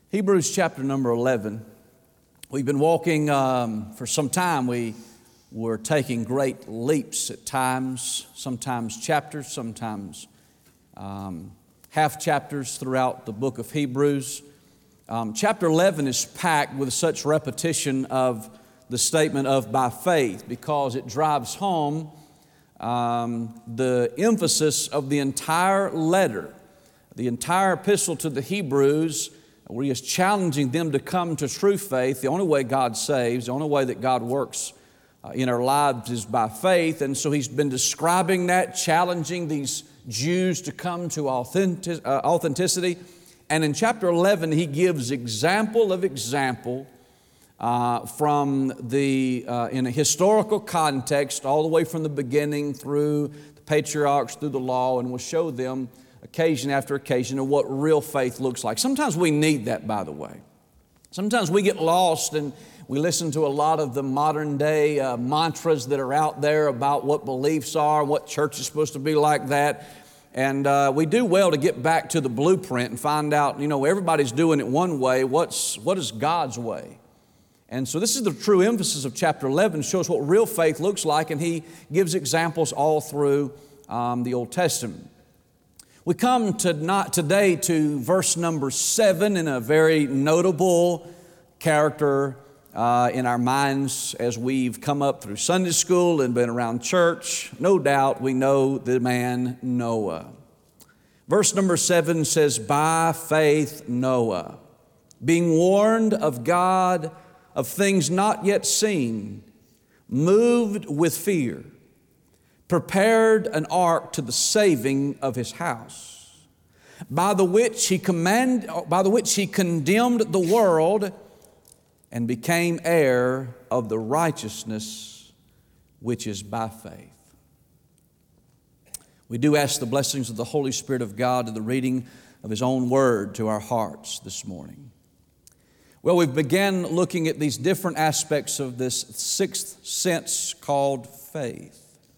Hebrews chapter number 11. We've been walking for some time. We were taking great leaps at times, sometimes chapters, sometimes half chapters throughout the book of Hebrews. Chapter 11 is packed with such repetition of the statement of by faith because it drives home the emphasis of the entire letter, the entire epistle to the Hebrews, where he is challenging them to come to true faith. The only way God saves, the only way that God works in our lives is by faith. And so he's been describing that, challenging these Jews to come to authenticity. And in chapter 11, he gives example of example from in a historical context, all the way from the beginning through the patriarchs, through the law, and will show them occasion after occasion of what real faith looks like. Sometimes we need that, by the way. Sometimes we get lost and we listen to a lot of the modern day mantras that are out there about what beliefs are, what church is supposed to be like that. And we do well to get back to the blueprint and find out, everybody's doing it one way. What is God's way? And so this is the true emphasis of chapter 11, shows what real faith looks like, and he gives examples all through the Old Testament. We come today to verse number 7 in a very notable character in our minds as we've come up through Sunday school and been around church. No doubt we know the man Noah. Verse number 7 says, by faith Noah, being warned of God of things not yet seen, moved with fear, prepared an ark to the saving of his house, by the which he condemned the world and became heir of the righteousness which is by faith. We do ask the blessings of the Holy Spirit of God to the reading of His own word to our hearts this morning. Well, we've began looking at these different aspects of this sixth sense called faith.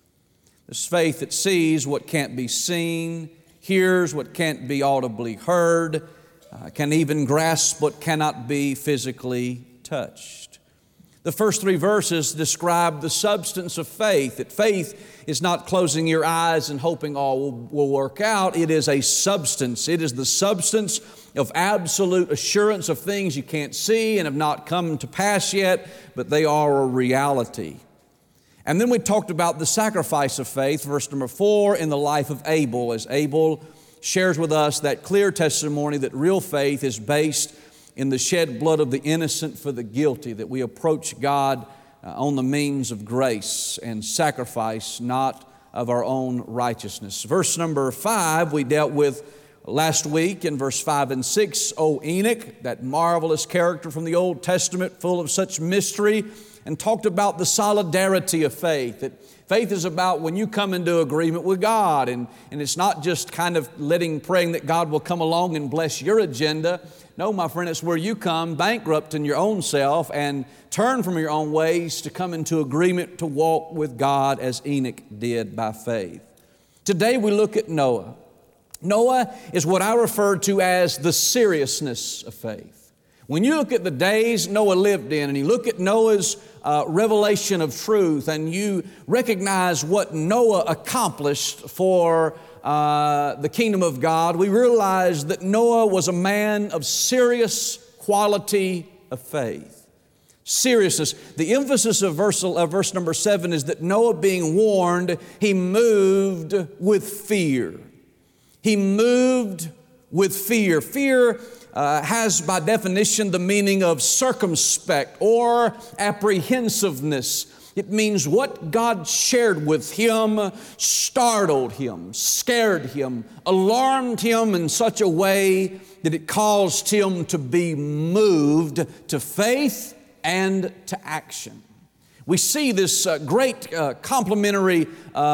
This faith that sees what can't be seen, hears what can't be audibly heard, can even grasp what cannot be physically touched. The first three verses describe the substance of faith, that faith is not closing your eyes and hoping all will work out. It is a substance. It is the substance of absolute assurance of things you can't see and have not come to pass yet, but they are a reality. And then we talked about the sacrifice of faith, verse number 4, in the life of Abel, as Abel shares with us that clear testimony that real faith is based in the shed blood of the innocent for the guilty, that we approach God on the means of grace and sacrifice, not of our own righteousness. Verse number 5 we dealt with last week in verse 5 and 6, O Enoch, that marvelous character from the Old Testament, full of such mystery, and talked about the solidarity of faith, that faith is about when you come into agreement with God, and it's not just kind of praying that God will come along and bless your agenda. No, my friend, it's where you come bankrupt in your own self and turn from your own ways to come into agreement to walk with God as Enoch did by faith. Today we look at Noah. Noah is what I refer to as the seriousness of faith. When you look at the days Noah lived in and you look at Noah's revelation of truth and you recognize what Noah accomplished for the kingdom of God, we realize that Noah was a man of serious quality of faith. Seriousness. The emphasis of verse number 7 is that Noah being warned, he moved with fear. He moved with fear. Fear has by definition the meaning of circumspect or apprehensiveness. It means what God shared with him startled him, scared him, alarmed him in such a way that it caused him to be moved to faith and to action. We see this great complementary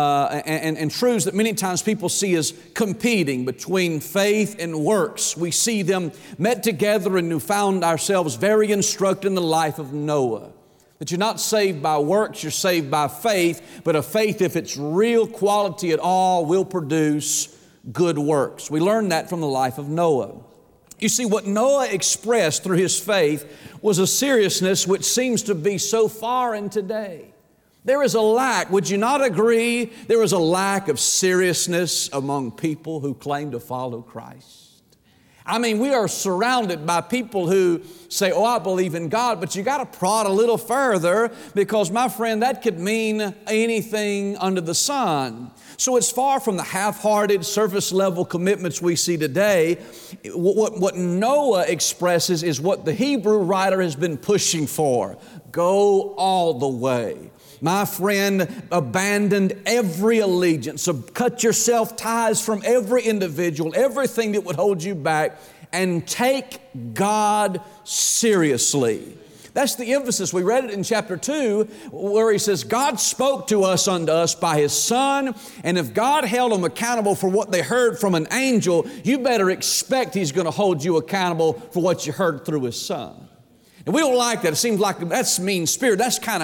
and truths that many times people see as competing between faith and works. We see them met together, and we found ourselves very instructed in the life of Noah. That you're not saved by works, you're saved by faith, but a faith, if it's real quality at all, will produce good works. We learn that from the life of Noah. You see, what Noah expressed through his faith was a seriousness which seems to be so foreign today. There is a lack, would you not agree? There is a lack of seriousness among people who claim to follow Christ. I mean, we are surrounded by people who say, oh, I believe in God, but you got to prod a little further because, my friend, that could mean anything under the sun. So it's far from the half-hearted, surface-level commitments we see today. What Noah expresses is what the Hebrew writer has been pushing for. Go all the way. My friend abandoned every allegiance. So cut yourself ties from every individual, everything that would hold you back, and take God seriously. That's the emphasis. We read it in chapter 2 where he says, God spoke to us unto us by His Son, and if God held them accountable for what they heard from an angel, you better expect He's going to hold you accountable for what you heard through His Son. And we don't like that. It seems like that's mean spirit. That's kind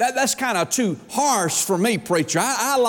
of too harsh for me, preacher.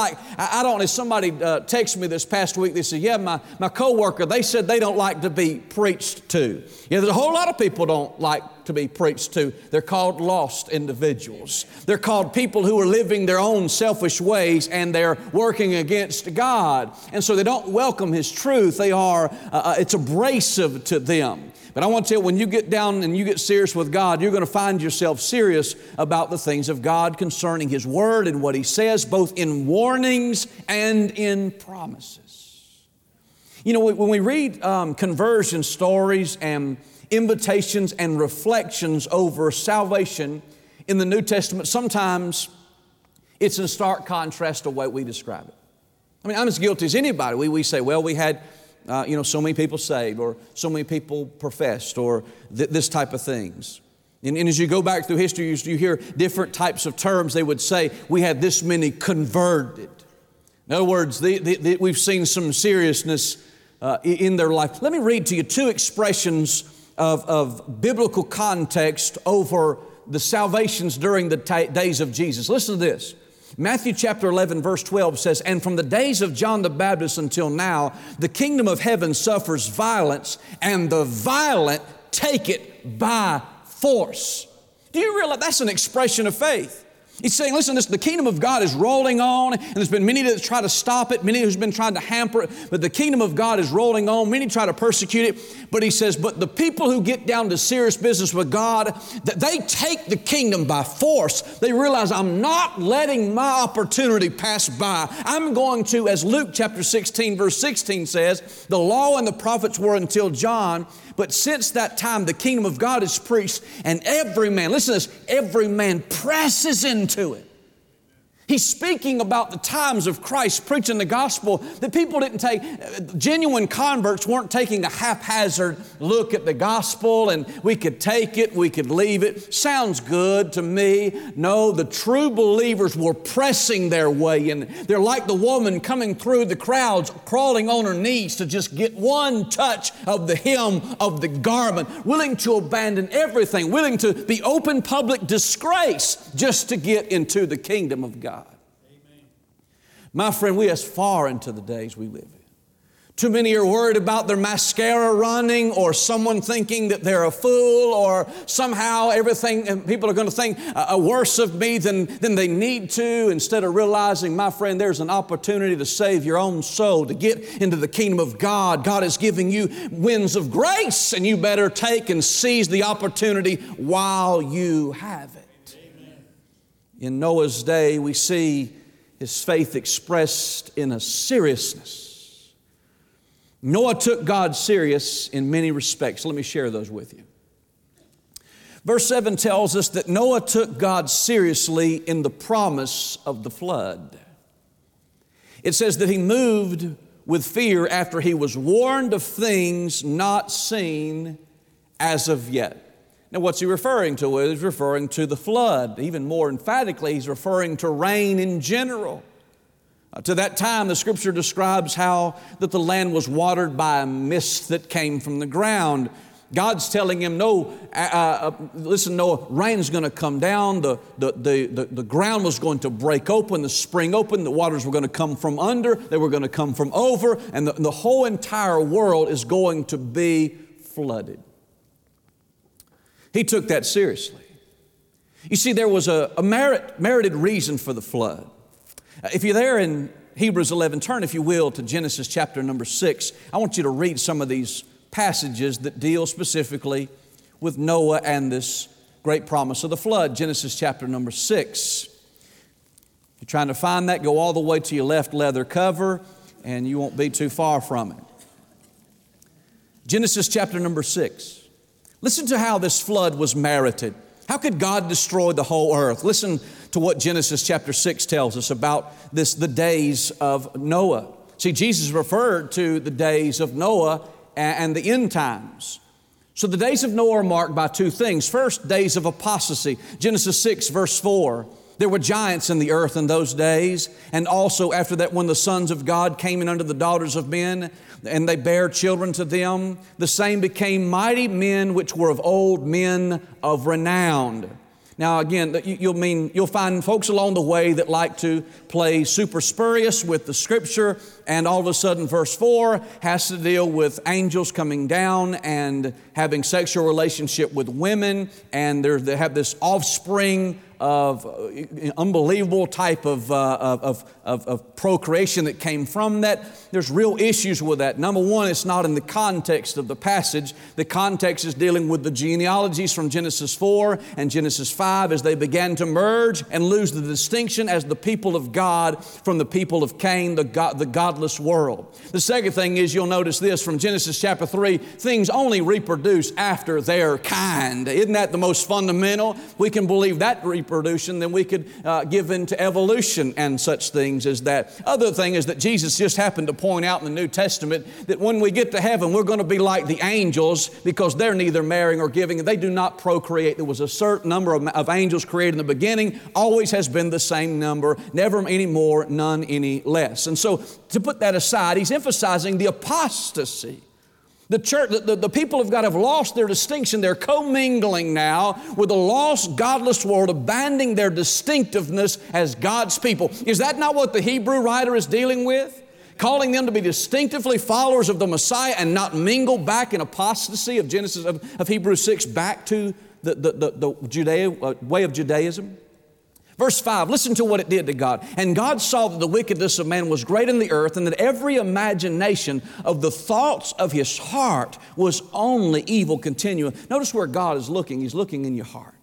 I don't. If somebody texted me this past week, they said, yeah, my coworker, they said they don't like to be preached to. Yeah, there's a whole lot of people don't like to be preached to. They're called lost individuals. They're called people who are living their own selfish ways and they're working against God. And so they don't welcome His truth. It's abrasive to them. But I want to tell you, when you get down and you get serious with God, you're going to find yourself serious about the things of God concerning His Word and what He says, both in warnings and in promises. You know, when we read conversion stories and invitations and reflections over salvation in the New Testament, sometimes it's in stark contrast to the way we describe it. I mean, I'm as guilty as anybody. We say, well, we had so many people saved, or so many people professed, or this type of things. And as you go back through history, you hear different types of terms. They would say, we had this many converted. In other words, we've seen some seriousness in their life. Let me read to you two expressions of biblical context over the salvations during the days of Jesus. Listen to this. Matthew chapter 11 verse 12 says, and from the days of John the Baptist until now, the kingdom of heaven suffers violence, and the violent take it by force. Do you realize that's an expression of faith? He's saying, listen, the kingdom of God is rolling on, and there's been many that try to stop it, many who's been trying to hamper it, but the kingdom of God is rolling on. Many try to persecute it, but he says, but the people who get down to serious business with God, that they take the kingdom by force. They realize, I'm not letting my opportunity pass by. I'm going to, as Luke chapter 16 verse 16 says, the law and the prophets were until John, but since that time the kingdom of God is preached, and every man, listen to this, every man presses into it. He's speaking about the times of Christ preaching the gospel that people didn't take. Genuine converts weren't taking a haphazard look at the gospel and we could take it, we could leave it. Sounds good to me. No, the true believers were pressing their way in. They're like the woman coming through the crowds, crawling on her knees to just get one touch of the hem of the garment, willing to abandon everything, willing to be open public disgrace just to get into the kingdom of God. My friend, we are far into the days we live in. Too many are worried about their mascara running, or someone thinking that they're a fool, or somehow everything, people are going to think worse of me than they need to, instead of realizing, my friend, there's an opportunity to save your own soul, to get into the kingdom of God. God is giving you winds of grace, and you better take and seize the opportunity while you have it. Amen. In Noah's day, we see his faith expressed in a seriousness. Noah took God serious in many respects. Let me share those with you. Verse 7 tells us that Noah took God seriously in the promise of the flood. It says that he moved with fear after he was warned of things not seen as of yet. Now, what's he referring to? Well, he's referring to the flood. Even more emphatically, he's referring to rain in general. To that time, the Scripture describes how that the land was watered by a mist that came from the ground. God's telling him, no, listen, Noah, rain's going to come down. The ground was going to break open, the spring open. The waters were going to come from under. They were going to come from over. And the whole entire world is going to be flooded. He took that seriously. You see, there was a merited reason for the flood. If you're there in Hebrews 11, turn, if you will, to Genesis chapter number 6. I want you to read some of these passages that deal specifically with Noah and this great promise of the flood. Genesis chapter number 6. If you're trying to find that, go all the way to your left leather cover, and you won't be too far from it. Genesis chapter number 6. Listen to how this flood was merited. How could God destroy the whole earth? Listen to what Genesis chapter 6 tells us about this, the days of Noah. See, Jesus referred to the days of Noah and the end times. So the days of Noah are marked by two things. First, days of apostasy. Genesis 6 verse 4. There were giants in the earth in those days, and also after that when the sons of God came in unto the daughters of men, and they bare children to them, the same became mighty men which were of old, men of renown. Now again, you'll find folks along the way that like to play super spurious with the Scripture, and all of a sudden verse 4 has to deal with angels coming down and having sexual relationship with women, and they have this offspring of unbelievable type of procreation that came from that. There's real issues with that. Number one, it's not in the context of the passage. The context is dealing with the genealogies from Genesis 4 and Genesis 5 as they began to merge and lose the distinction as the people of God from the people of Cain, the godless world. The second thing is, you'll notice this from Genesis chapter 3, things only reproduce after their kind. Isn't that the most fundamental? We can believe that reproduction, then we could give into evolution and such things as that. Other thing is that Jesus just happened to point out in the New Testament that when we get to heaven, we're going to be like the angels because they're neither marrying or giving. They do not procreate. There was a certain number of angels created in the beginning, always has been the same number, never any more, none any less. And so to put that aside, he's emphasizing the apostasy. The church, the people of God have lost their distinction. They're commingling now with a lost, godless world, abandoning their distinctiveness as God's people. Is that not what the Hebrew writer is dealing with? Calling them to be distinctively followers of the Messiah and not mingle back in apostasy of Hebrews 6 back to the way of Judaism. Verse 5, listen to what it did to God. And God saw that the wickedness of man was great in the earth, and that every imagination of the thoughts of his heart was only evil continually. Notice where God is looking. He's looking in your heart.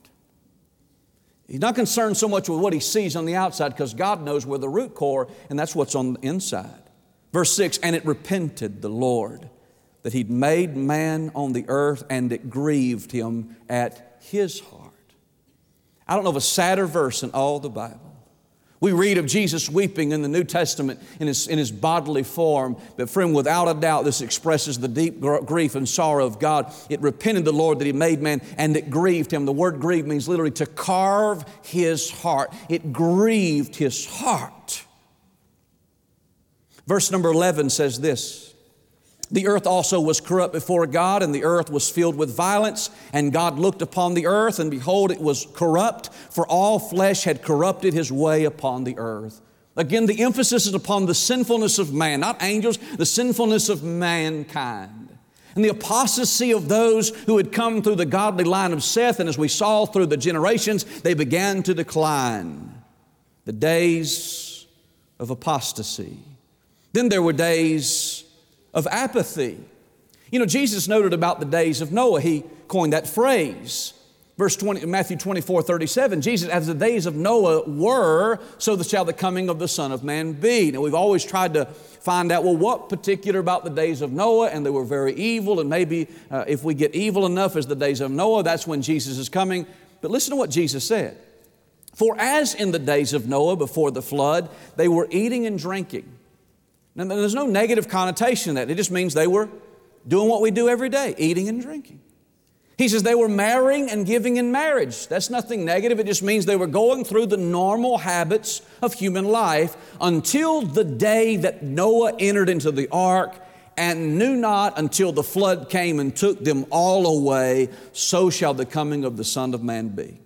He's not concerned so much with what he sees on the outside, because God knows where the root core, and that's what's on the inside. Verse 6, and it repented the Lord that he'd made man on the earth, and it grieved him at his heart. I don't know of a sadder verse in all the Bible. We read of Jesus weeping in the New Testament in his bodily form. But friend, without a doubt, this expresses the deep grief and sorrow of God. It repented the Lord that he made man, and it grieved him. The word grieve means literally to carve his heart. It grieved his heart. Verse number 11 says this, the earth also was corrupt before God, and the earth was filled with violence. And God looked upon the earth, and behold, it was corrupt, for all flesh had corrupted his way upon the earth. Again, the emphasis is upon the sinfulness of man, not angels, the sinfulness of mankind. And the apostasy of those who had come through the godly line of Seth, and as we saw through the generations, they began to decline. The days of apostasy. Then there were days of apathy. You know, Jesus noted about the days of Noah. He coined that phrase. Verse 20, Matthew 24:37, Jesus, as the days of Noah were, so shall the coming of the Son of Man be. Now, we've always tried to find out, well, what particular about the days of Noah? And they were very evil, and maybe if we get evil enough as the days of Noah, that's when Jesus is coming. But listen to what Jesus said. For as in the days of Noah before the flood, they were eating and drinking. Now, there's no negative connotation in that. It just means they were doing what we do every day, eating and drinking. He says they were marrying and giving in marriage. That's nothing negative. It just means they were going through the normal habits of human life until the day that Noah entered into the ark and knew not until the flood came and took them all away. So shall the coming of the Son of Man be.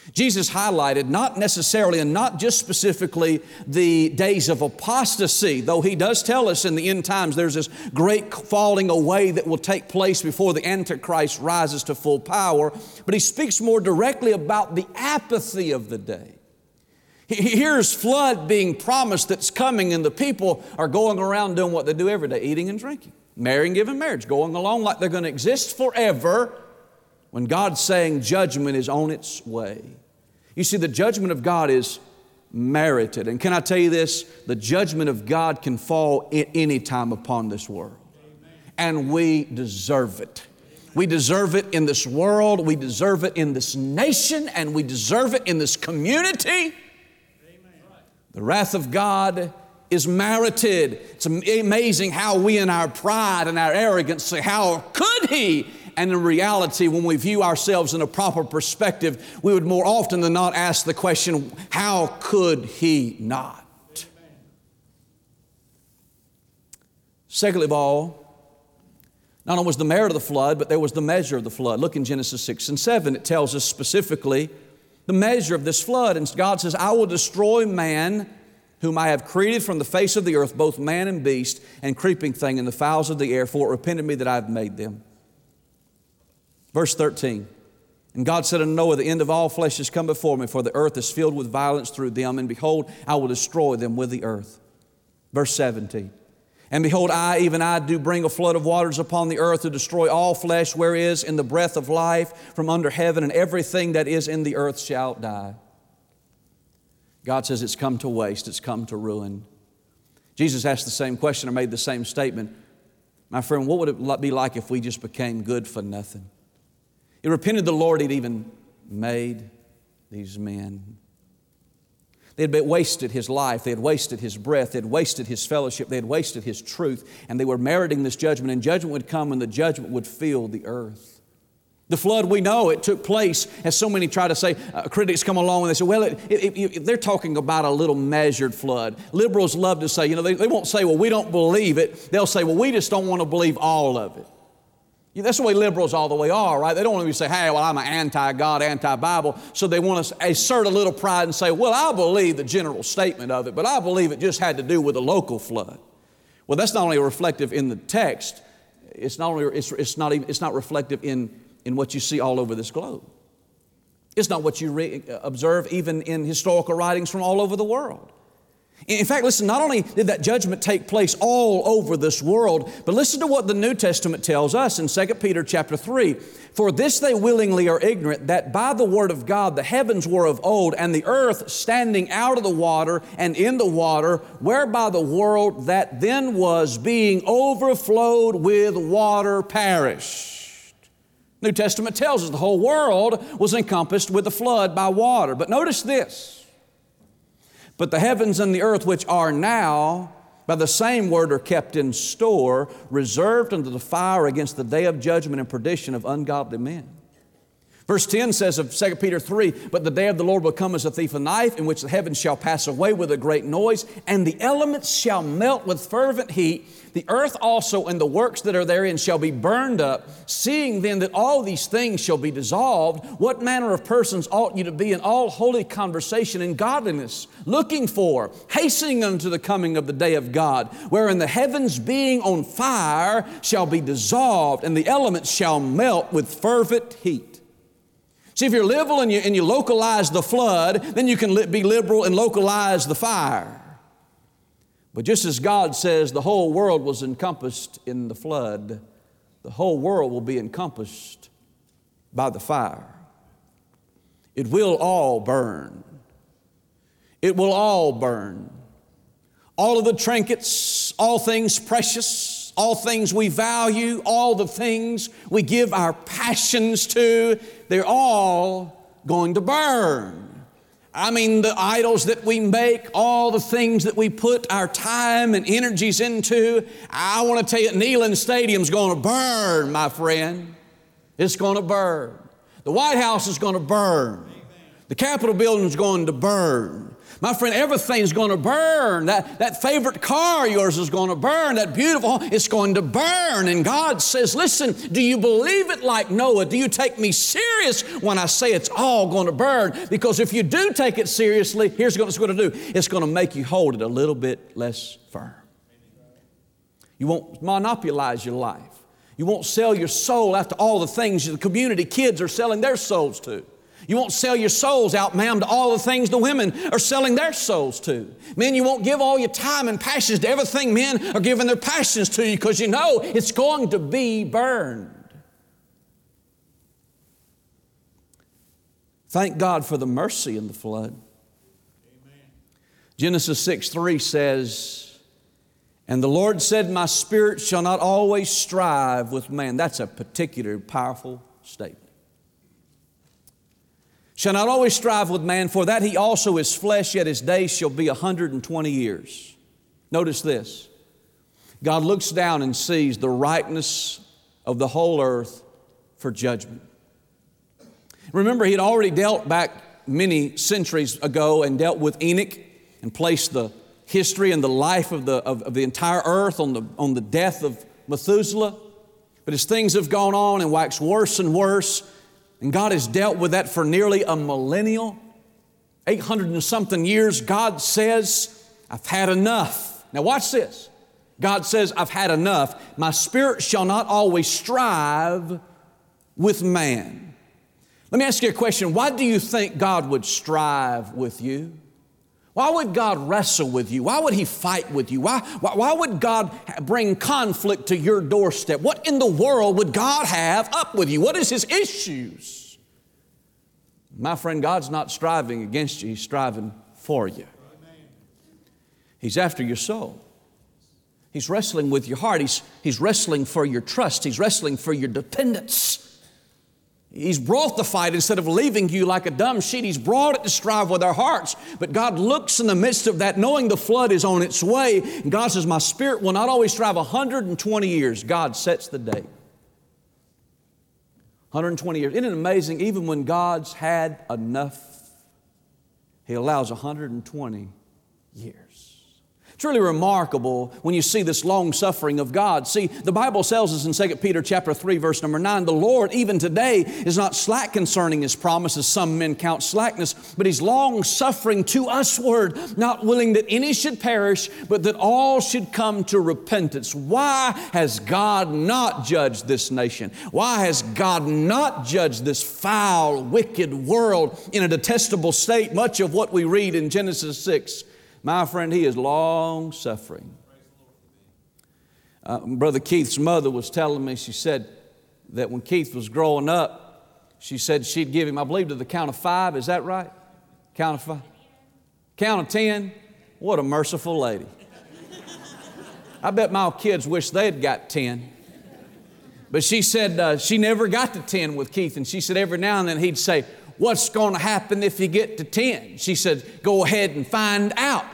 Jesus highlighted not necessarily and not just specifically the days of apostasy, though He does tell us in the end times there's this great falling away that will take place before the Antichrist rises to full power, but He speaks more directly about the apathy of the day. He hears flood being promised that's coming, and the people are going around doing what they do every day, eating and drinking, marrying, giving marriage, going along like they're going to exist forever, when God's saying judgment is on its way. You see, the judgment of God is merited. And can I tell you this? The judgment of God can fall at any time upon this world. And we deserve it. We deserve it in this world. We deserve it in this nation. And we deserve it in this community. The wrath of God is merited. It's amazing how we in our pride and our arrogance say, how could He? And in reality, when we view ourselves in a proper perspective, we would more often than not ask the question, how could He not? Amen. Secondly of all, not only was the merit of the flood, but there was the measure of the flood. Look in Genesis 6 and 7. It tells us specifically the measure of this flood. And God says, I will destroy man whom I have created from the face of the earth, both man and beast, and creeping thing, and the fowls of the air, for it repented me that I have made them. Verse 13, and God said unto Noah, the end of all flesh is come before me, for the earth is filled with violence through them, and behold, I will destroy them with the earth. Verse 17, and behold, I, even I, do bring a flood of waters upon the earth to destroy all flesh, where is in the breath of life from under heaven, and everything that is in the earth shall die. God says it's come to waste, it's come to ruin. Jesus asked the same question or made the same statement. My friend, what would it be like if we just became good for nothing? It repented the Lord He'd even made these men. They had wasted His life. They had wasted His breath. They had wasted His fellowship. They had wasted His truth. And they were meriting this judgment. And judgment would come, and the judgment would fill the earth. The flood, we know it took place, as so many try to say, critics come along and they say, well, they're talking about a little measured flood. Liberals love to say, they won't say, well, we don't believe it. They'll say, well, we just don't want to believe all of it. That's the way liberals all the way are, right? They don't want to say, hey, well, I'm an anti-God, anti-Bible. So they want to assert a little pride and say, well, I believe the general statement of it, but I believe it just had to do with a local flood. Well, that's not only reflective in the text, it's not reflective in what you see all over this globe. It's not what you observe even in historical writings from all over the world. In fact, listen, not only did that judgment take place all over this world, but listen to what the New Testament tells us in 2 Peter chapter 3. For this they willingly are ignorant, that by the word of God the heavens were of old, and the earth standing out of the water and in the water, whereby the world that then was being overflowed with water perished. New Testament tells us the whole world was encompassed with the flood by water. But notice this. But the heavens and the earth which are now, by the same word are kept in store, reserved unto the fire against the day of judgment and perdition of ungodly men. Verse 10 says of 2 Peter 3, but the day of the Lord will come as a thief of the night, in which the heavens shall pass away with a great noise, and the elements shall melt with fervent heat. The earth also and the works that are therein shall be burned up. Seeing then that all these things shall be dissolved, what manner of persons ought you to be in all holy conversation and godliness, looking for, hastening unto the coming of the day of God, wherein the heavens being on fire shall be dissolved, and the elements shall melt with fervent heat. See, if you're liberal and you localize the flood, then you can be liberal and localize the fire. But just as God says the whole world was encompassed in the flood, the whole world will be encompassed by the fire. It will all burn. It will all burn. All of the trinkets, all things precious, all things we value, all the things we give our passions to, they're all going to burn. I mean, the idols that we make, all the things that we put our time and energies into, I want to tell you, Neyland Stadium's going to burn, my friend. It's going to burn. The White House is going to burn. The Capitol building is going to burn. My friend, everything's going to burn. That favorite car of yours is going to burn. That beautiful home, it's going to burn. And God says, listen, do you believe it like Noah? Do you take me serious when I say it's all going to burn? Because if you do take it seriously, here's what it's going to do. It's going to make you hold it a little bit less firm. You won't monopolize your life. You won't sell your soul after all the things the community kids are selling their souls to. You won't sell your souls out, ma'am, to all the things the women are selling their souls to. Men, you won't give all your time and passions to everything men are giving their passions to you, because you know it's going to be burned. Thank God for the mercy in the flood. Amen. Genesis 6:3 says, and the Lord said, my spirit shall not always strive with man. That's a particular powerful statement. Shall not always strive with man, for that he also is flesh, yet his days shall be 120 years. Notice this. God looks down and sees the rightness of the whole earth for judgment. Remember, he had already dealt back many centuries ago and dealt with Enoch and placed the history and the life of the entire earth on the death of Methuselah. But as things have gone on and waxed worse and worse, and God has dealt with that for nearly a millennial, 800 and something years, God says, I've had enough. Now watch this. God says, I've had enough. My spirit shall not always strive with man. Let me ask you a question. Why do you think God would strive with you? Why would God wrestle with you? Why would He fight with you? Why would God bring conflict to your doorstep? What in the world would God have up with you? What is His issues? My friend, God's not striving against you. He's striving for you. He's after your soul. He's wrestling with your heart. He's wrestling for your trust. He's wrestling for your dependence. He's brought the fight instead of leaving you like a dumb sheet. He's brought it to strive with our hearts. But God looks in the midst of that, knowing the flood is on its way. And God says, my spirit will not always strive 120 years. God sets the date. 120 years. Isn't it amazing? Even when God's had enough, He allows 120 years. It's really remarkable when you see this long suffering of God. See, the Bible tells us in 2 Peter chapter 3, verse number 9, the Lord even today is not slack concerning His promises, some men count slackness, but He's long suffering to usward, not willing that any should perish, but that all should come to repentance. Why has God not judged this nation? Why has God not judged this foul, wicked world in a detestable state? Much of what we read in Genesis 6, my friend, He is long suffering. Brother Keith's mother was telling me, she said that when Keith was growing up, she said she'd give him, I believe, to the count of 5. Is that right? Count of 5? Count of 10? What a merciful lady. I bet my kids wish they'd got 10. But she said she never got to 10 with Keith. And she said every now and then he'd say, what's going to happen if you get to 10? She said, go ahead and find out.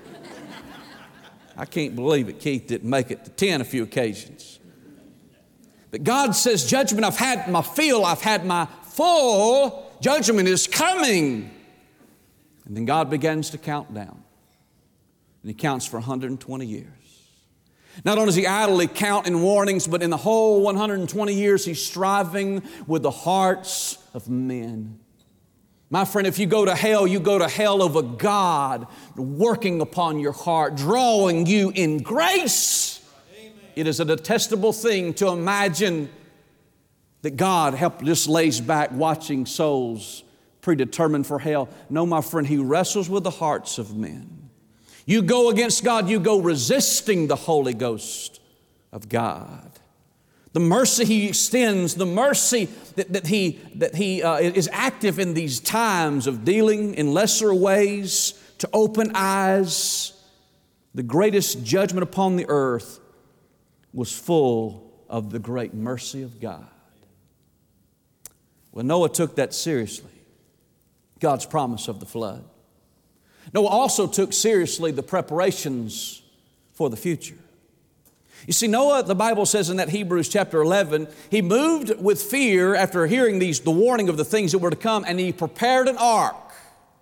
I can't believe it. Keith didn't make it to 10 a few occasions. But God says, judgment, I've had my fill, I've had my full. Judgment is coming. And then God begins to count down. And He counts for 120 years. Not only does He idly count in warnings, but in the whole 120 years, He's striving with the hearts of men. My friend, if you go to hell of a God working upon your heart, drawing you in grace. Amen. It is a detestable thing to imagine that God just lays back watching souls predetermined for hell. No, my friend, He wrestles with the hearts of men. You go against God, you go resisting the Holy Ghost of God. The mercy He extends, the mercy that He is active in these times of dealing in lesser ways to open eyes. The greatest judgment upon the earth was full of the great mercy of God. Well, Noah took that seriously, God's promise of the flood. Noah also took seriously the preparations for the future. You see, Noah, the Bible says in that Hebrews chapter 11, he moved with fear after hearing the warning of the things that were to come, and he prepared an ark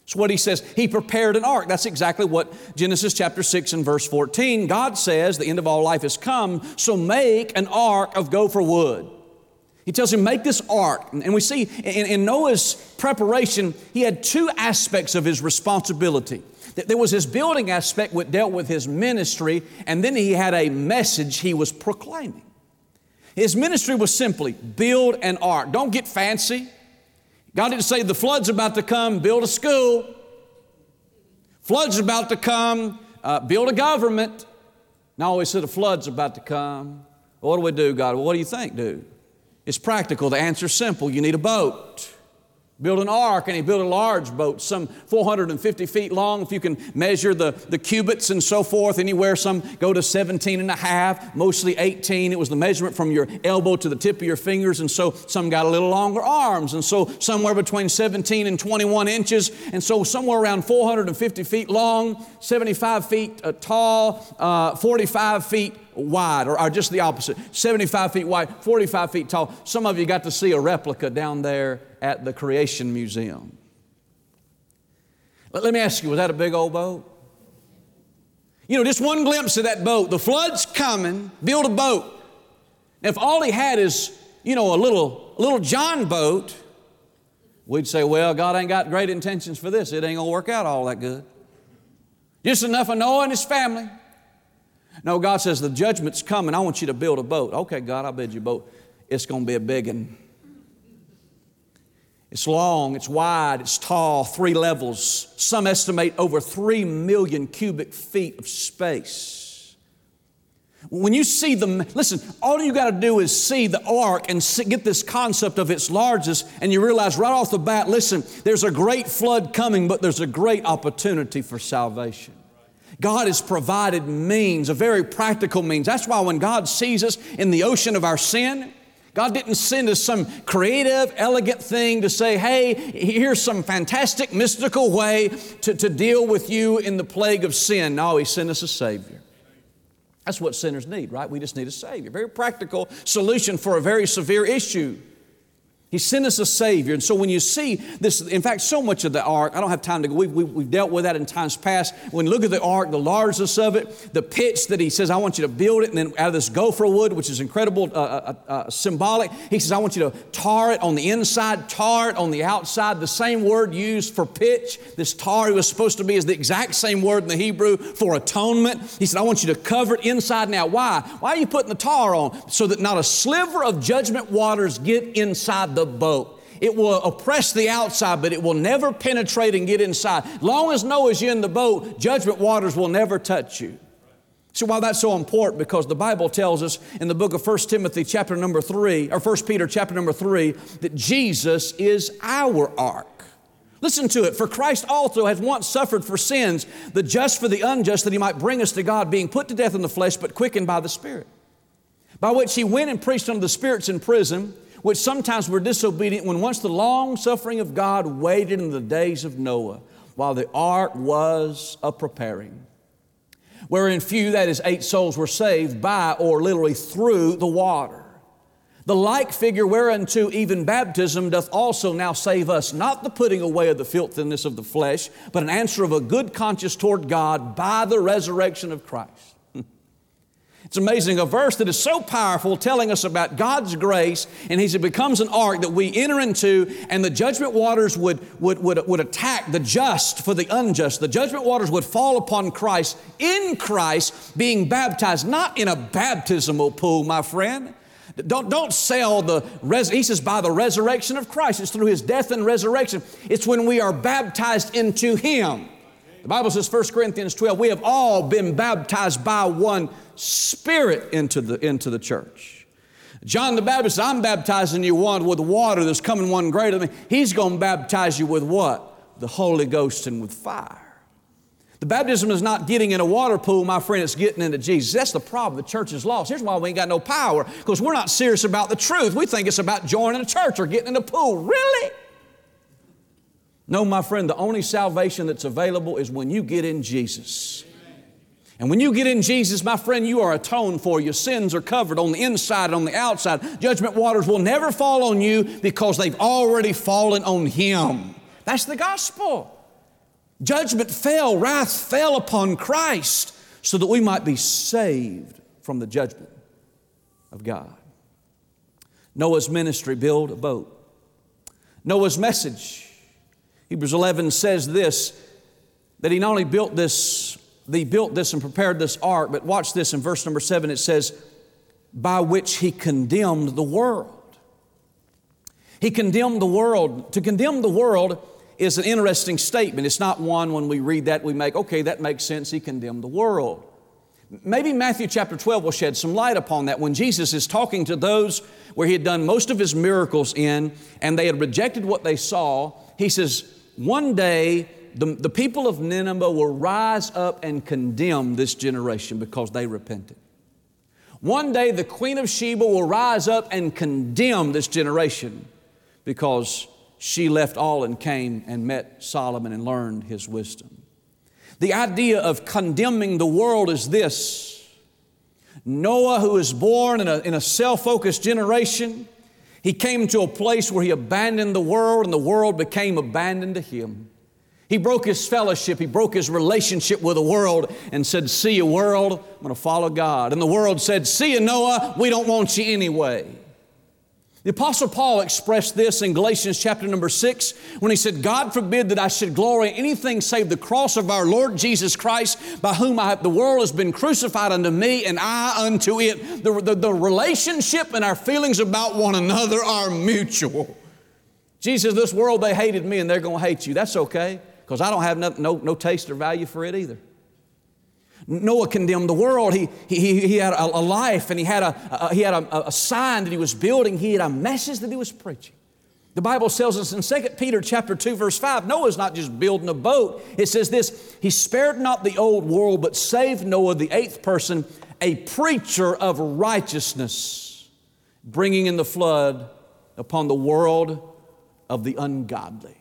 It's what He says. He prepared an ark. That's exactly what Genesis chapter 6 and verse 14. God says the end of all life has come, so make an ark of gopher wood. He tells him, make this ark. And we see in Noah's preparation, he had two aspects of his responsibility. There was his building aspect which dealt with his ministry, and then he had a message he was proclaiming. His ministry was simply build an ark. Don't get fancy. God didn't say the flood's about to come, build a school. Flood's about to come, build a government. No, He said the flood's about to come. Well, what do we do, God? Well, what do you think, dude? It's practical. The answer's simple. You need a boat. Build an ark, and He built a large boat, some 450 feet long. If you can measure the cubits and so forth, anywhere some go to 17 and a half, mostly 18. It was the measurement from your elbow to the tip of your fingers, and so some got a little longer arms, and so somewhere between 17 and 21 inches, and so somewhere around 450 feet long, 75 feet tall, 45 feet wide, or just the opposite, 75 feet wide, 45 feet tall. Some of you got to see a replica down there at the Creation Museum. But let me ask you, was that a big old boat? You know, just one glimpse of that boat. The flood's coming, build a boat. Now, if all he had is, you know, a little John boat, we'd say, well, God ain't got great intentions for this. It ain't gonna work out all that good. Just enough of Noah and his family. No, God says the judgment's coming. I want you to build a boat. Okay, God, I'll build you a boat. It's going to be a big one. It's long, it's wide, it's tall, 3 levels. Some estimate over 3 million cubic feet of space. When you see them, listen, all you got to do is see the ark and get this concept of its largess, and you realize right off the bat, listen, there's a great flood coming, but there's a great opportunity for salvation. God has provided means, a very practical means. That's why when God sees us in the ocean of our sin, God didn't send us some creative, elegant thing to say, hey, here's some fantastic, mystical way to deal with you in the plague of sin. No, He sent us a Savior. That's what sinners need, right? We just need a Savior. Very practical solution for a very severe issue. He sent us a Savior. And so when you see this, in fact, so much of the ark, I don't have time to go, we've dealt with that in times past. When you look at the ark, the largeness of it, the pitch that He says, I want you to build it, and then out of this gopher wood, which is incredible, symbolic, He says, I want you to tar it on the inside, tar it on the outside. The same word used for pitch, this tar was supposed to be is the exact same word in the Hebrew for atonement. He said, I want you to cover it inside and out. Why? Why are you putting the tar on? So that not a sliver of judgment waters get inside the boat. It will oppress the outside, but it will never penetrate and get inside. Long as Noah's in the boat, judgment waters will never touch you. So why that's so important? Because the Bible tells us in the book of 1 Timothy chapter number 3, or 1 Peter chapter number 3, that Jesus is our ark. Listen to it. For Christ also has once suffered for sins, the just for the unjust, that He might bring us to God, being put to death in the flesh, but quickened by the Spirit. By which He went and preached unto the spirits in prison, which sometimes were disobedient, when once the long suffering of God waited in the days of Noah, while the ark was a-preparing, wherein few, that is 8 souls, were saved by, or literally through, the water. The like figure whereunto even baptism doth also now save us, not the putting away of the filthiness of the flesh, but an answer of a good conscience toward God by the resurrection of Christ. It's amazing, a verse that is so powerful, telling us about God's grace, and it becomes an ark that we enter into, and the judgment waters would attack the just for the unjust. The judgment waters would fall upon Christ, in Christ being baptized, not in a baptismal pool, my friend. Don't sell he says by the resurrection of Christ. It's through His death and resurrection. It's when we are baptized into Him. The Bible says, 1 Corinthians 12, we have all been baptized by one Spirit into the church. John the Baptist said, I'm baptizing you with water. There's coming one greater than me. He's going to baptize you with what? The Holy Ghost and with fire. The baptism is not getting in a water pool, my friend. It's getting into Jesus. That's the problem. The church is lost. Here's why we ain't got no power. Because we're not serious about the truth. We think it's about joining a church or getting in a pool. Really? No, my friend, the only salvation that's available is when you get in Jesus. And when you get in Jesus, my friend, you are atoned for. Your sins are covered on the inside and on the outside. Judgment waters will never fall on you because they've already fallen on Him. That's the gospel. Judgment fell, wrath fell upon Christ so that we might be saved from the judgment of God. Noah's ministry, build a boat. Noah's message, Hebrews 11 says this, that he not only built this and prepared this ark, but watch this in verse number 7, it says, by which he condemned the world. He condemned the world. To condemn the world is an interesting statement. It's not one when we read that we make, okay, that makes sense, he condemned the world. Maybe Matthew chapter 12 will shed some light upon that when Jesus is talking to those where he had done most of his miracles in and they had rejected what they saw. He says, one day the people of Nineveh will rise up and condemn this generation because they repented. One day the Queen of Sheba will rise up and condemn this generation because she left all and came and met Solomon and learned his wisdom. The idea of condemning the world is this. Noah, who was born in a self-focused generation, he came to a place where he abandoned the world and the world became abandoned to him. He broke his fellowship, he broke his relationship with the world and said, see you world, I'm going to follow God. And the world said, see you Noah, we don't want you anyway. The Apostle Paul expressed this in Galatians chapter number 6 when he said, God forbid that I should glory in anything save the cross of our Lord Jesus Christ, by whom the world has been crucified unto me and I unto it. The relationship and our feelings about one another are mutual. Jesus, this world, they hated me and they're going to hate you. That's okay, because I don't have no taste or value for it either. Noah condemned the world. He had a life, and he had a sign that he was building. He had a message that he was preaching. The Bible tells us in 2 Peter chapter 2 verse 5, Noah's not just building a boat. It says this, he spared not the old world, but saved Noah, the eighth person, a preacher of righteousness, bringing in the flood upon the world of the ungodly.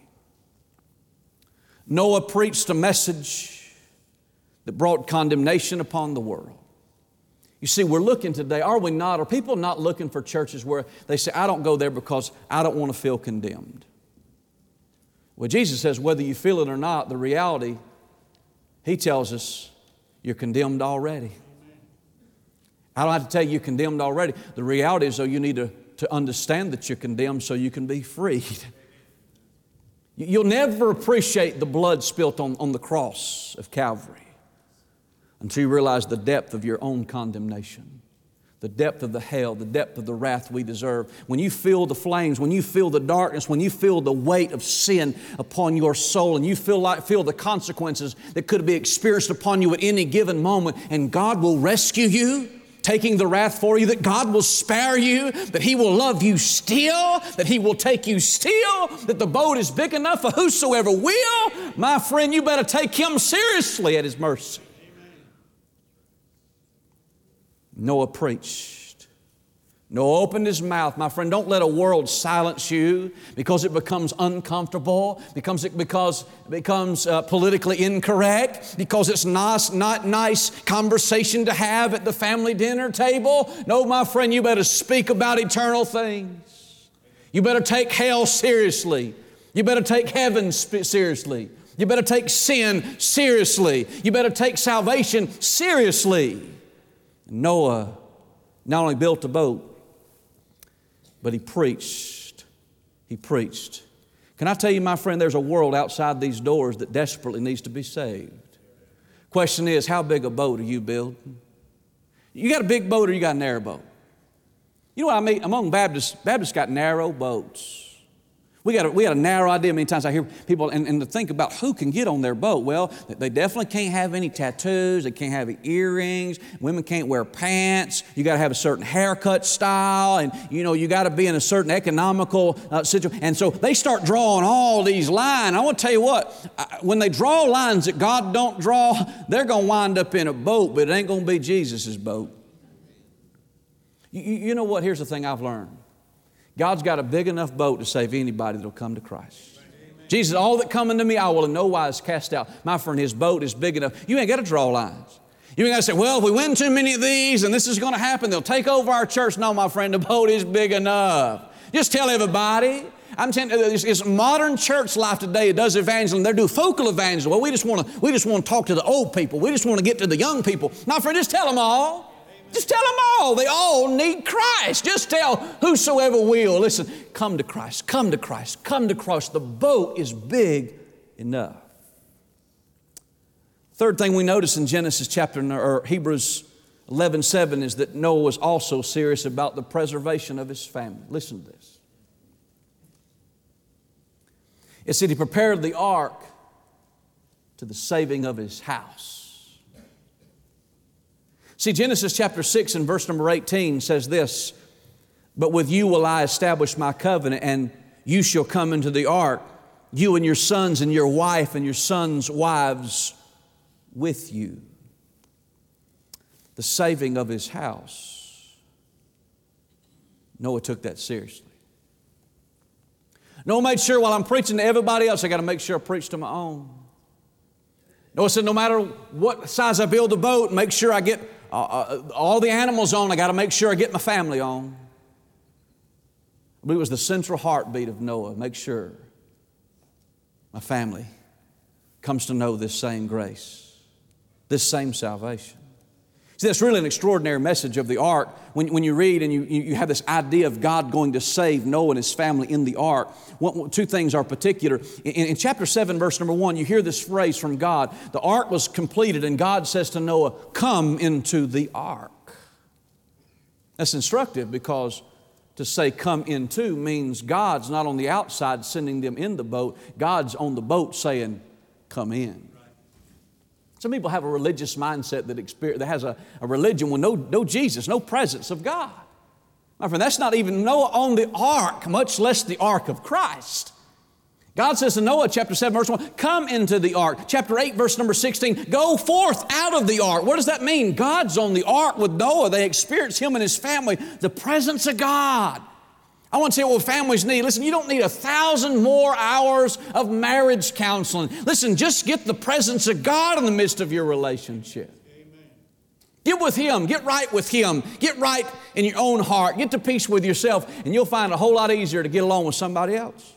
Noah preached a message that brought condemnation upon the world. You see, we're looking today, are we not? Are people not looking for churches where they say, I don't go there because I don't want to feel condemned? Well, Jesus says whether you feel it or not, the reality, He tells us you're condemned already. I don't have to tell you you're condemned already. The reality is, though, you need to understand that you're condemned so you can be freed. You'll never appreciate the blood spilt on the cross of Calvary until you realize the depth of your own condemnation, the depth of the hell, the depth of the wrath we deserve. When you feel the flames, when you feel the darkness, when you feel the weight of sin upon your soul, and you feel the consequences that could be experienced upon you at any given moment, and God will rescue you, taking the wrath for you, that God will spare you, that He will love you still, that He will take you still, that the boat is big enough for whosoever will, my friend, you better take Him seriously at His mercy. Noah preached. Noah opened his mouth. My friend, don't let a world silence you because it becomes uncomfortable, because it becomes politically incorrect, because it's not nice conversation to have at the family dinner table. No, my friend, you better speak about eternal things. You better take hell seriously. You better take heaven seriously. You better take sin seriously. You better take salvation seriously. Noah not only built a boat, but he preached. He preached. Can I tell you, my friend, there's a world outside these doors that desperately needs to be saved. Question is, how big a boat are you building? You got a big boat or you got a narrow boat? You know what I mean? Among Baptists got narrow boats. We got a narrow idea. Many times I hear people, and to think about who can get on their boat. Well, they definitely can't have any tattoos. They can't have earrings. Women can't wear pants. You got to have a certain haircut style, and you got to be in a certain economical situation. And so they start drawing all these lines. I want to tell you what, when they draw lines that God don't draw, they're going to wind up in a boat, but it ain't going to be Jesus' boat. You know what? Here's the thing I've learned. God's got a big enough boat to save anybody that will come to Christ. Amen. Jesus, all that come unto me, I will in no wise cast out. My friend, His boat is big enough. You ain't got to draw lines. You ain't got to say, well, if we win too many of these and this is going to happen, they'll take over our church. No, my friend, the boat is big enough. Just tell everybody, I'm telling you, it's modern church life today. It does evangelism. They do focal evangelism. Well, we just want to talk to the old people. We just want to get to the young people. Now, friend, just tell them all. Just tell them all. They all need Christ. Just tell whosoever will. Listen, come to Christ. Come to Christ. Come to Christ. The boat is big enough. Third thing we notice in Hebrews 11:7 is that Noah was also serious about the preservation of his family. Listen to this. It said he prepared the ark to the saving of his house. See, Genesis chapter 6 and verse number 18 says this, "But with you will I establish my covenant, and you shall come into the ark, you and your sons and your wife and your sons' wives with you." The saving of his house. Noah took that seriously. Noah made sure while I'm preaching to everybody else, I got to make sure I preach to my own. Noah said, no matter what size I build a boat, make sure I get all the animals on, I got to make sure I get my family on. I believe it was the central heartbeat of Noah. Make sure my family comes to know this same grace, this same salvation. See, that's really an extraordinary message of the ark. When you read and you have this idea of God going to save Noah and his family in the ark, two things are particular. In chapter 7, verse number 1, you hear this phrase from God. The ark was completed and God says to Noah, "Come into the ark." That's instructive because to say "come into" means God's not on the outside sending them in the boat. God's on the boat saying, "Come in." Some people have a religious mindset that has a religion with no Jesus, no presence of God. My friend, that's not even Noah on the ark, much less the ark of Christ. God says to Noah, chapter 7, verse 1, "Come into the ark." Chapter 8, verse number 16, "Go forth out of the ark." What does that mean? God's on the ark with Noah. They experience him and his family, the presence of God. I want to tell you what families need. Listen, you don't need 1,000 more hours of marriage counseling. Listen, just get the presence of God in the midst of your relationship. Amen. Get with Him. Get right with Him. Get right in your own heart. Get to peace with yourself, and you'll find it a whole lot easier to get along with somebody else.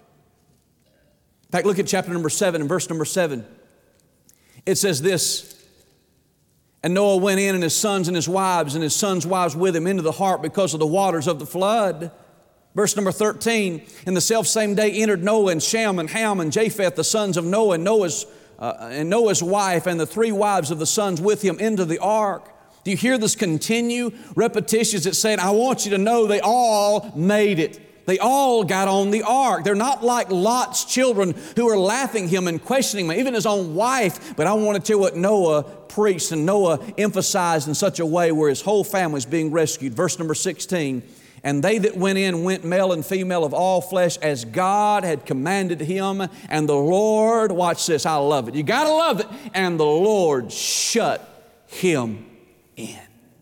In fact, look at chapter number 7 and verse number 7. It says this, "And Noah went in and his sons and his sons' wives with him into the ark because of the waters of the flood." Verse number 13, "In the selfsame day entered Noah and Shem and Ham and Japheth, the sons of Noah, and Noah's wife, and the 3 wives of the sons with him into the ark." Do you hear this continue? Repetitions that saying, I want you to know they all made it. They all got on the ark. They're not like Lot's children who are laughing him and questioning him, even his own wife. But I want to tell you what Noah preached and Noah emphasized in such a way where his whole family is being rescued. Verse number 16, "And they that went in went male and female of all flesh as God had commanded him. And the Lord," watch this, I love it. You got to love it. "And the Lord shut him in."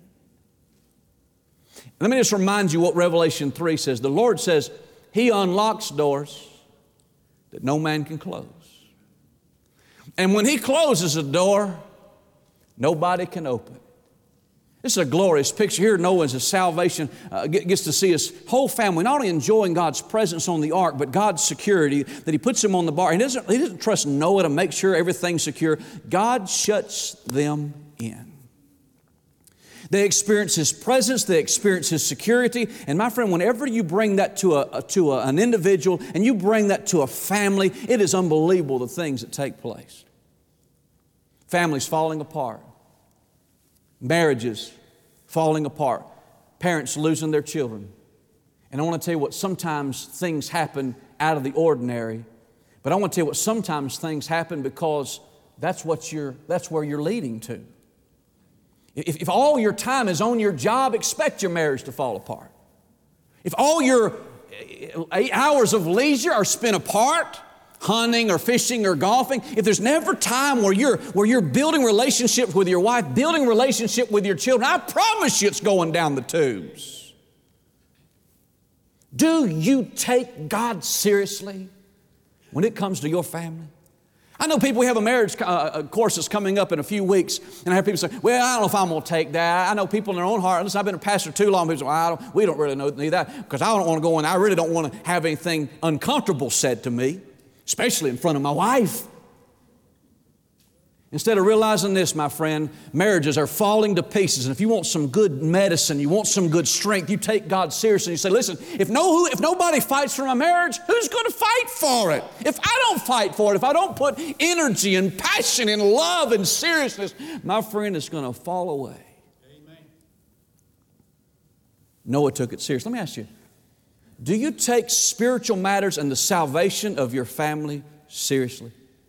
Let me just remind you what Revelation 3 says. The Lord says He unlocks doors that no man can close. And when He closes a door, nobody can open. This is a glorious picture. Here Noah's salvation gets to see his whole family not only enjoying God's presence on the ark, but God's security, that He puts him on the bar. He doesn't trust Noah to make sure everything's secure. God shuts them in. They experience His presence. They experience His security. And my friend, whenever you bring that to an individual and you bring that to a family, it is unbelievable the things that take place. Families falling apart. Marriages falling apart. Parents losing their children. And I want to tell you what, sometimes things happen out of the ordinary. But I want to tell you what, sometimes things happen because that's where you're leading to. If all your time is on your job, expect your marriage to fall apart. If all your 8 hours of leisure are spent apart, hunting or fishing or golfing, if there's never time where you're building relationships with your wife, building relationship with your children, I promise you it's going down the tubes. Do you take God seriously when it comes to your family? I know people, we have a marriage course that's coming up in a few weeks, and I hear people say, well, I don't know if I'm going to take that. I know people in their own heart, listen, I've been a pastor too long, people say, well, we don't really need that, because I don't want to go in. I really don't want to have anything uncomfortable said to me, especially in front of my wife. Instead of realizing this, my friend, marriages are falling to pieces. And if you want some good medicine, you want some good strength, you take God seriously. You say, listen, if nobody fights for my marriage, who's going to fight for it? If I don't fight for it, if I don't put energy and passion and love and seriousness, my friend, it's going to fall away. Amen. Noah took it seriously. Let me ask you, do you take spiritual matters and the salvation of your family seriously?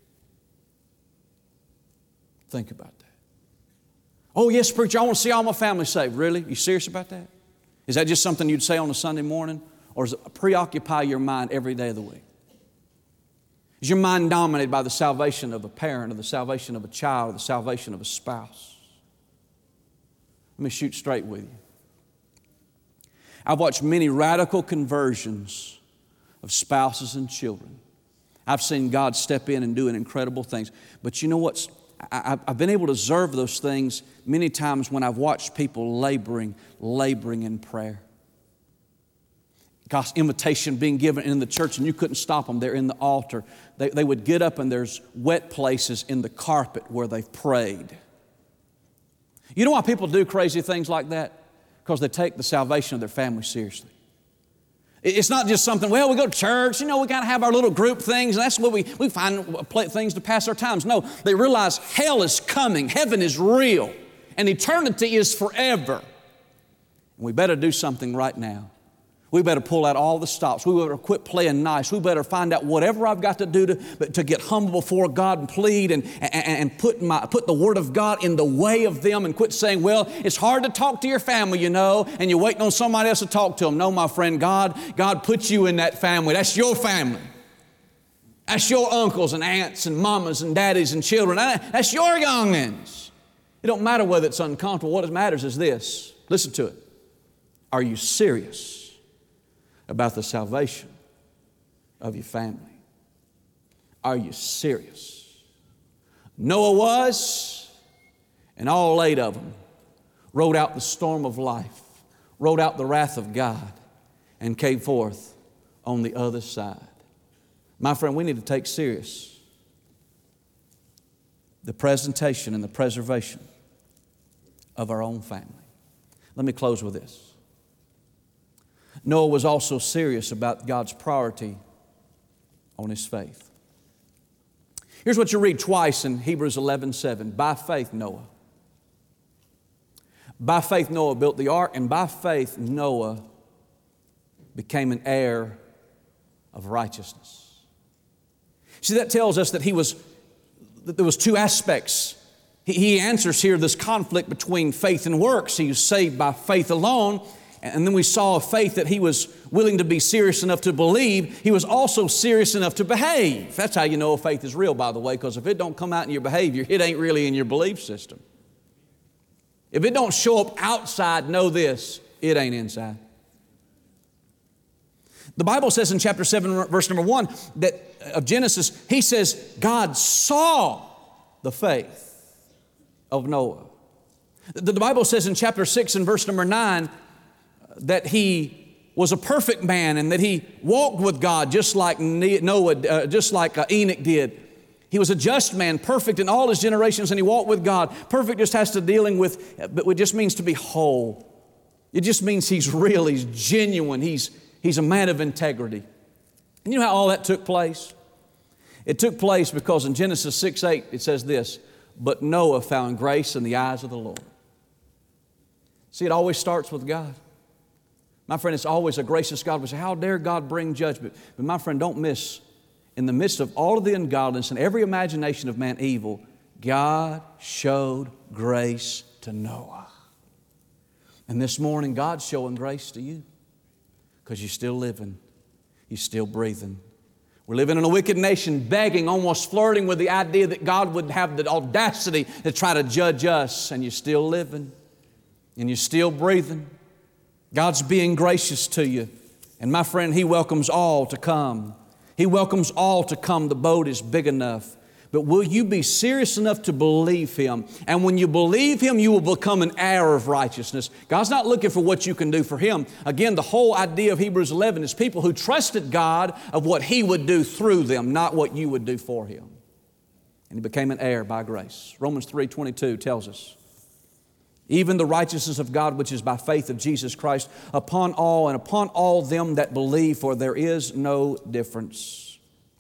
Think about that. Oh, yes, preacher, I want to see all my family saved. Really? You serious about that? Is that just something you'd say on a Sunday morning? Or does it preoccupy your mind every day of the week? Is your mind dominated by the salvation of a parent, or the salvation of a child, or the salvation of a spouse? Let me shoot straight with you. I've watched many radical conversions of spouses and children. I've seen God step in and do incredible things. But you know what's I've been able to observe those things many times when I've watched people laboring in prayer. God's invitation being given in the church, and you couldn't stop them. They're in the altar. They would get up, and there's wet places in the carpet where they've prayed. You know why people do crazy things like that? Because they take the salvation of their family seriously. It's not just something, well, we go to church, we got to have our little group things, and that's what we find things to pass our times. No, they realize hell is coming, heaven is real, and eternity is forever. And we better do something right now. We better pull out all the stops. We better quit playing nice. We better find out whatever I've got to do to get humble before God and plead and put the Word of God in the way of them, and quit saying, well, it's hard to talk to your family, and you're waiting on somebody else to talk to them. No, my friend, God put you in that family. That's your family. That's your uncles and aunts and mamas and daddies and children. That's your youngins. It don't matter whether it's uncomfortable. What matters is this. Listen to it. Are you serious about the salvation of your family? Are you serious? Noah was, and all 8 of them rode out the storm of life, rode out the wrath of God, and came forth on the other side. My friend, we need to take serious the presentation and the preservation of our own family. Let me close with this. Noah was also serious about God's priority on his faith. Here's what you read twice in Hebrews 11:7. By faith, Noah. By faith, Noah built the ark, and by faith, Noah became an heir of righteousness. See, that tells us that there was 2 aspects. He answers here this conflict between faith and works. He was saved by faith alone. And then we saw a faith that he was willing to be serious enough to believe. He was also serious enough to behave. That's how you know a faith is real, by the way, because if it don't come out in your behavior, it ain't really in your belief system. If it don't show up outside, know this, it ain't inside. The Bible says in chapter 7, verse number 1 of Genesis, he says, God saw the faith of Noah. The Bible says in chapter 6 and verse number 9, that he was a perfect man and that he walked with God just like Noah, just like Enoch did. He was a just man, perfect in all his generations, and he walked with God. Perfect just has to dealing with, but it just means to be whole. It just means he's real, he's genuine, he's a man of integrity. And you know how all that took place? It took place because in Genesis 6:8 it says this, but Noah found grace in the eyes of the Lord. See, it always starts with God. My friend, it's always a gracious God. We say, how dare God bring judgment? But my friend, don't miss, in the midst of all of the ungodliness and every imagination of man evil, God showed grace to Noah. And this morning, God's showing grace to you because you're still living. You're still breathing. We're living in a wicked nation, begging, almost flirting with the idea that God would have the audacity to try to judge us, and you're still living. And you're still breathing. God's being gracious to you. And my friend, He welcomes all to come. He welcomes all to come. The boat is big enough. but will you be serious enough to believe Him? And when you believe Him, you will become an heir of righteousness. God's not looking for what you can do for Him. Again, the whole idea of Hebrews 11 is people who trusted God of what He would do through them, not what you would do for Him. And he became an heir by grace. Romans 3:22 tells us, even the righteousness of God which is by faith of Jesus Christ upon all and upon all them that believe, for there is no difference.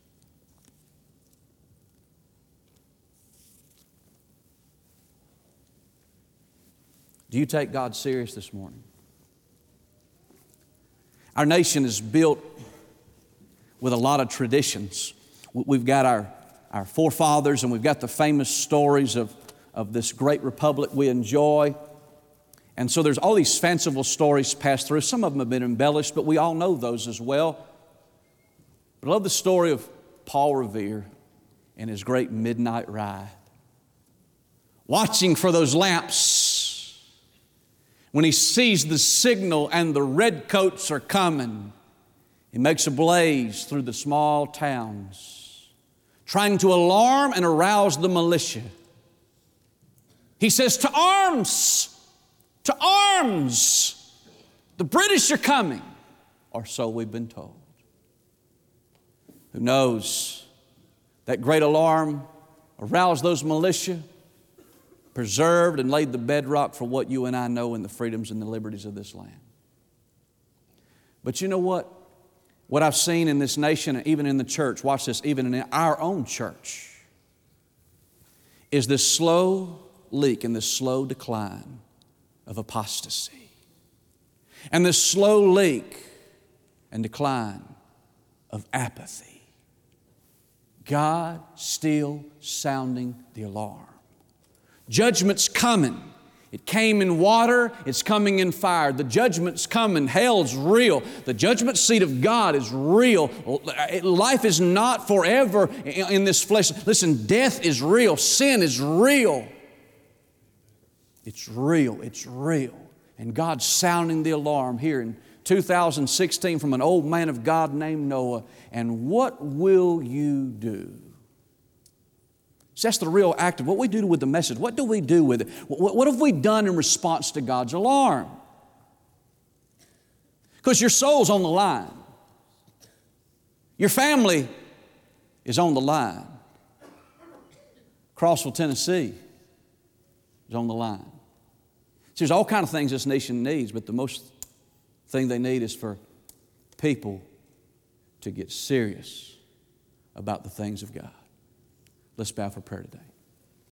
Do you take God serious this morning? Our nation is built with a lot of traditions. We've got our forefathers, and we've got the famous stories of this great republic we enjoy. And so there's all these fanciful stories passed through. Some of them have been embellished, but we all know those as well. But I love the story of Paul Revere and his great midnight ride, watching for those lamps. When he sees the signal and the redcoats are coming, he makes a blaze through the small towns, trying to alarm and arouse the militia. He says, "To arms! To arms! The British are coming," or so we've been told. Who knows? That great alarm aroused those militia, preserved and laid the bedrock for what you and I know in the freedoms and the liberties of this land. But you know what? What I've seen in this nation and even in the church, watch this, even in our own church, is this slow leak and this slow decline of apostasy. And this slow leak and decline of apathy. God still sounding the alarm. Judgment's coming. It came in water, it's coming in fire. The judgment's coming. Hell's real. The judgment seat of God is real. Life is not forever in this flesh. Listen, death is real. Sin is real. It's real. It's real. And God's sounding the alarm here in 2016 from an old man of God named Noah. And what will you do? So that's the real act of what we do with the message. What do we do with it? What have we done in response to God's alarm? Because your soul's on the line. Your family is on the line. Crossville, Tennessee is on the line. See, there's all kinds of things this nation needs, but the most thing they need is for people to get serious about the things of God. Let's bow for prayer today.